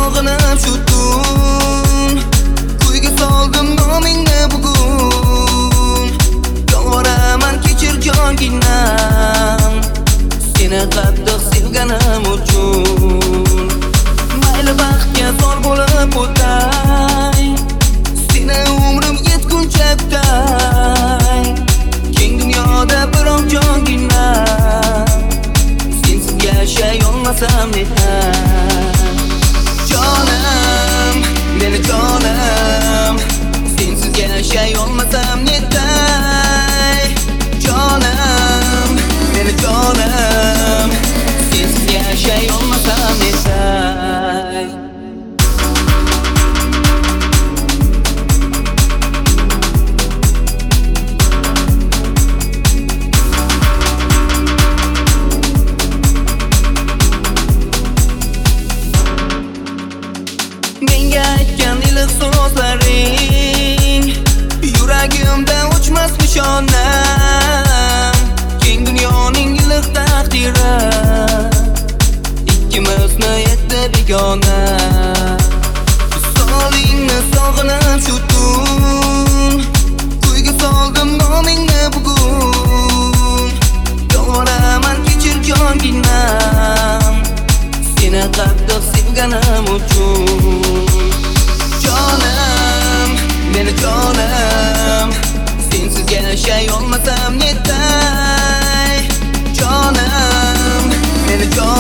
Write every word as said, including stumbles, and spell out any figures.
sog'inib shu tun kuyga soldim nomingni bugun. Yolvoraman kechir jonginam seni qattiq sevganim uchun. Mayli baxtga zor bo'lib o'tay, seni umrim yetguncha kutay. Keng dunyoda biroq jonginam sensiz yashay olmasam netay. Jonim, meni jonim, sensiz yashay olmasam netay. Jonim, meni jonim, sensiz yashay olmasam netay. Menga aytgan iliq so'zlaring yuragimda o'chmas nishonam. Keng dunyoning iliq taqdiri ikkimizni etdi begona. Solingni sog'inib shu tun kuyga soldim nomingni bugun. Yolvoraman kechir jonginam seni qattiq sevganim uchun. Jonim, meni jonim, sensiz yashay olmasam netay. Jonim, meni jonim